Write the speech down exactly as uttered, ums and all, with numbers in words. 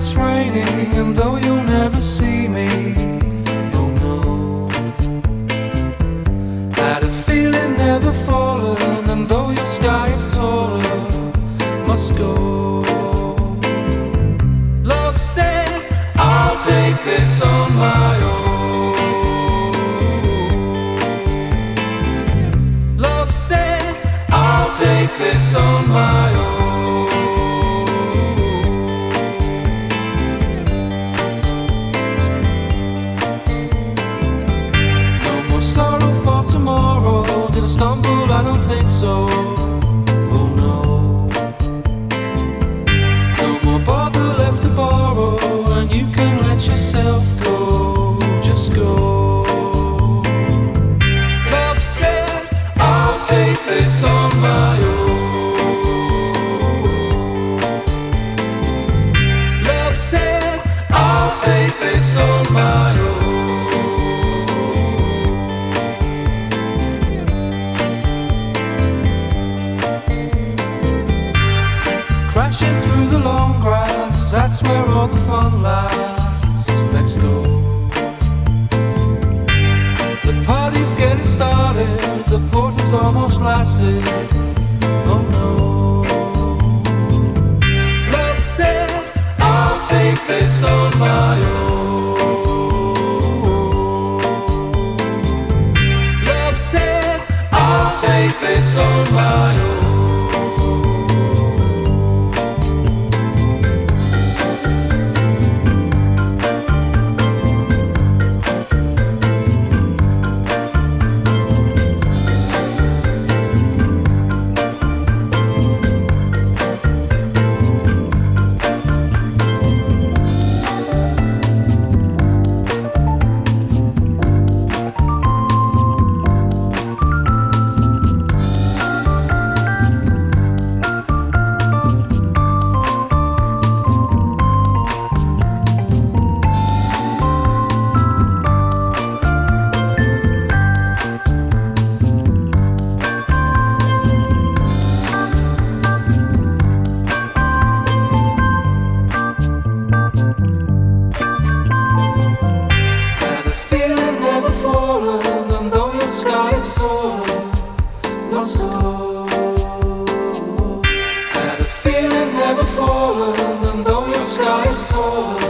it's raining, and though you'll never see me, you'll know. Had a feeling never fallen, and though your sky is taller, must go. Love said, I'll take this on my own. Love said, I'll take this on my own. Tomorrow, did I stumble? I don't think so. Oh no. No more bother left to borrow, and you can let yourself go. Just go. Love said, I'll take this on my own. Love said, I'll take this on my own. Crashing through the long grass, that's where all the fun lasts. Let's go. The party's getting started, the port is almost blasted. Oh no. Love said, I'll take this on my own. Love said, I'll take this on my own. Must go. Had a feeling never fallen, and though your sky is fallen.